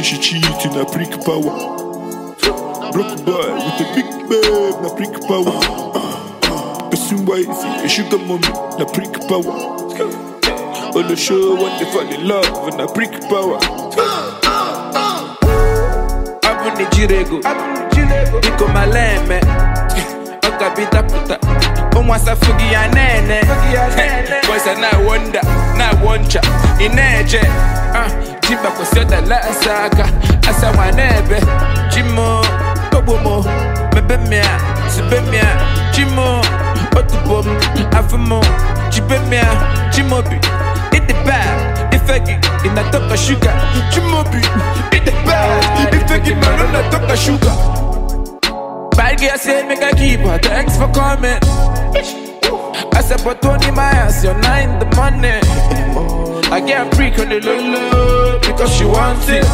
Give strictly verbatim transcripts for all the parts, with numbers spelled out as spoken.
she cheating, a prick power. Broke boy with a big babe, na prick power. Person wifey, a sugar mommy, na prick power. On the show when they fall in love, na prick power. Abu ni jirego, iko maleme. Oka bita puta, umwasa fugi ya nene. Boys are na wonder, na woncha, ineje. Jimba kwa syoda la asaka, asa wanebe. Jimo, bobomo, mebemia, sibemia. Jimo, otubom, afimo. Jibemia, jimobi. Eat the bag, ifegi, inatoka sugar. Jimobi, eat the bag, ifegi, malona toka sugar. Bad girl say make I keep her, thanks for coming. I said but Tony Myers, you're nine in the morning. I get a freak on the low low, because she wants it.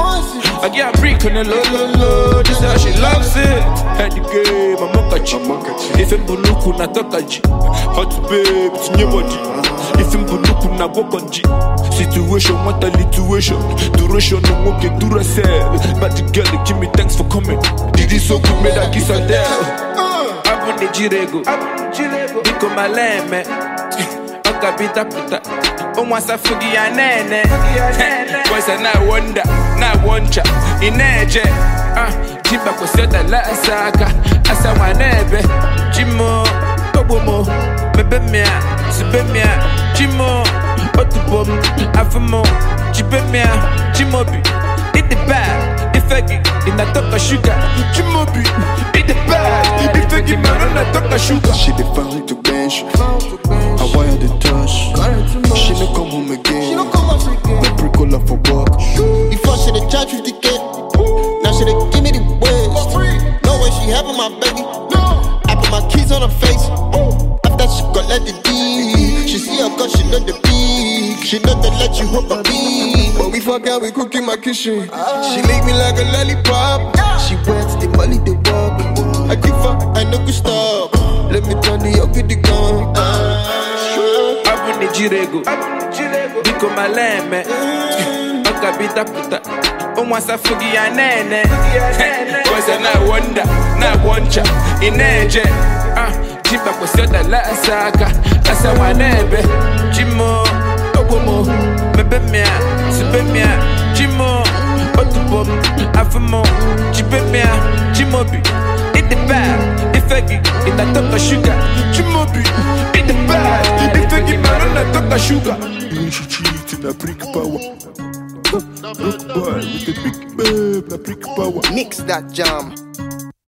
I get a freak on the low low low, just how she loves it. Head the game, I'm mokachi. If I'm buluku na tokaji, hot babe, it's new body. If I'm buluku na bokanji, situation what a lituation, duration no more can do herself. But the girl they give me thanks for coming. Did it so good, made I kiss her there. Abu ni jirego, iko maleme. Oka bita puta, umwasa fugi ya nene. Boys are na wonder, na woncha, ineje. Jimba kwa syoda la asaka, asa wanebe. Jimo, bobomo, mebemia, sibemia. Jimo, otubom, afimo. Jibemia, jimobi. Eat the bag, ifegi, inatoka sugar. Jimobi, eat the bag, ifegi, malona toka sugar. She dey found to bench, I wire the touch. She no come home again. My pre-call her for work. Before she dey charge fifty K, now she dey give me the waist. No way she having my baby. I put my keys on her face. After she collect the D, she see her cause she know the beat. She know they let you hope a beat. But we fuck out, we cook in my kitchen. She lick me like a lollipop. She wets the money, the wobble. I give her, I no go stop. Let me turn the up with the gun. Abu ni jirego, iko maleme. Oka bita puta, umwasa fugi ya nene. Boys are na wonder, na woncha, ineje. Jimba kwa syoda la asaka, asa wanebe. Jimo, bobomo, mebemia, sibemia. Jimo, otubom, afimo. Jibemia, jimobi. Eat the bag, ifegi, inatoka sugar. Jimobi, eat the bag, ifegi, malona toka sugar. She cheating, a prick power. Broke boy with a big babe, na prick power. Mix that jam.